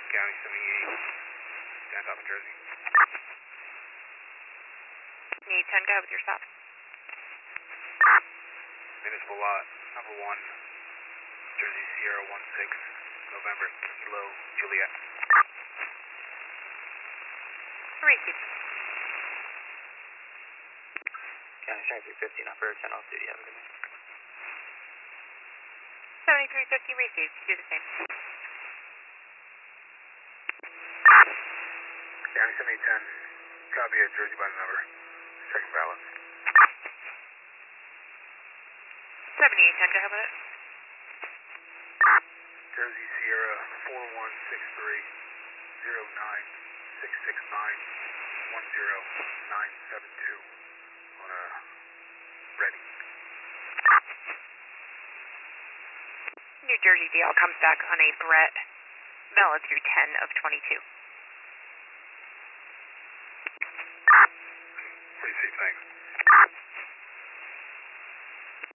County 78, stand up in Jersey. Need 10, go ahead with your stop. Municipal lot, number 1, Jersey Sierra 16, November, Kilo, Juliet. Receive. County 7350, number 10 off duty, have a good night. 7350 received, do the same. County 7810, copy at Jersey by the number, second ballot. 7810, go ahead with it. Jersey Sierra 4163 09669 10972 on a ready. New Jersey DL comes back on a Brett, valid through 10 of 22. Pretty safe, thanks.